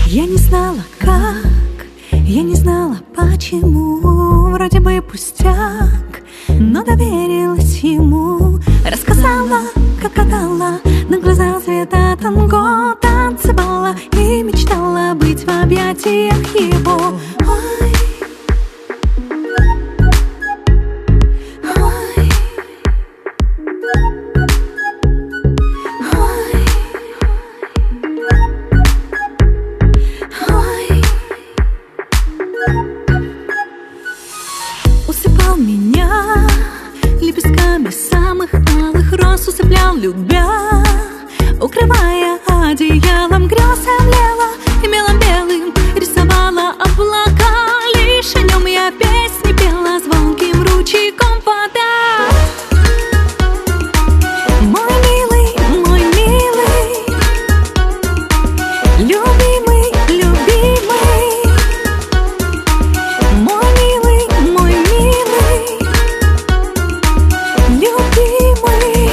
Я не знала как, я не знала почему. Вроде бы пустяк, но доверилась ему. Рассказала, как катала на глаза цвета танго, танцевала и мечтала быть в объятиях его. Ой, ой, ой, ой. Усыпал меня лепестками самых алых роз, усыплял, любя, укрывая одеялом грез. Облела и мелом белым рисовала облака. Лишь о нем я песни пела звонким ручейком вода. Мой милый, любимый, любимый. Мой милый, любимый.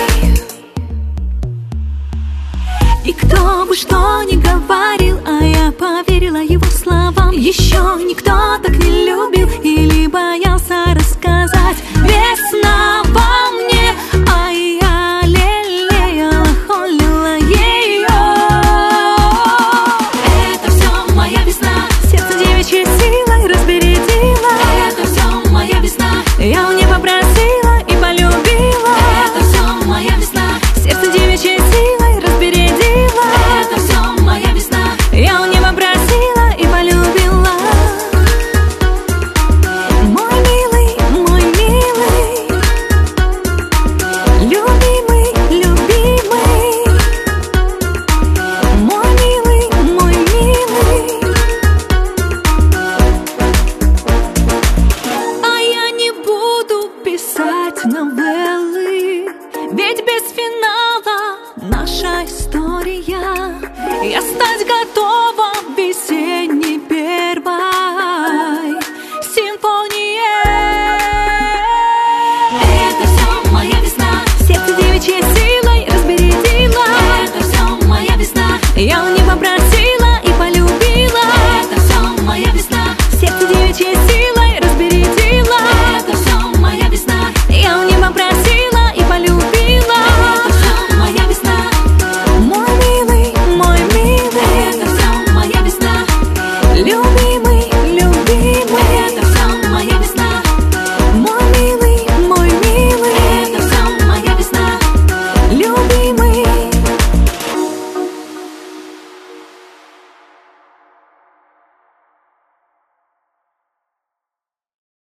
И кто бы что ни говорил, а я поверила его словам. Еще никто так не любил или боялся рассказать. Весна во мне, а я лелеяла, холила ее. Это все моя весна, сердце девичьей силой разбередила. Это все моя весна, я у нее попросила и полюбила. Это все моя весна, сердце девичьей силой разбередила. Это все моя весна, я у нее попросила и полюбила. Мой милый, любимый, любимый. Мой милый, А я не буду писать новеллы, ведь без финала наша